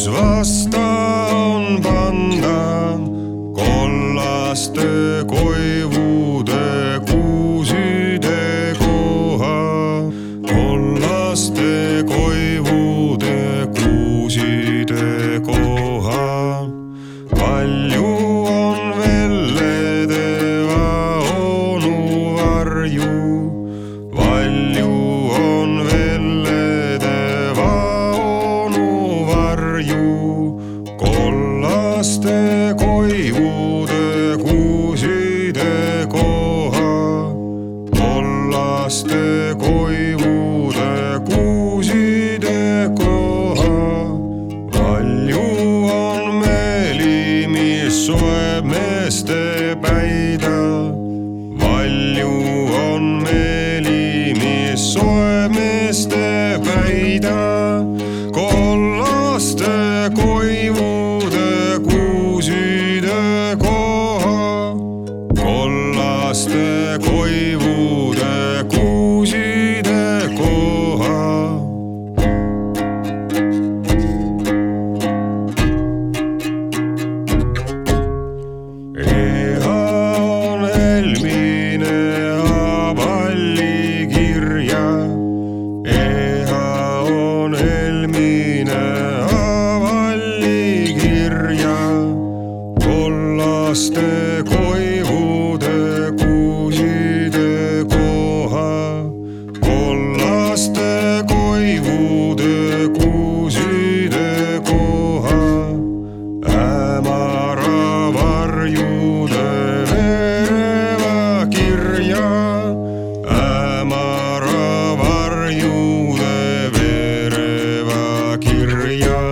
vasta on panna kollaste koivude kuuside koha. Kollaste koivude kuuside koha. Palju on velledeva onu varju. Valju on velledeva onu varju. Kollaste koivude kuuside koha. Kollaste koivude kuuside koha. Valju on meeli, mis soeb meeste päida. Valju on meeli, mis soeb meeste päida. Kollaste koivude kuuside koha. Kollaste koivude kuuside koha. Eha on helmine avallikirja. Eha on helmine avallikirja. Kollaste koivude kuuside koha. Kollaste koivude kuuside koha. Hämara varjude vereva kirja. Hämara varjude vereva kirja.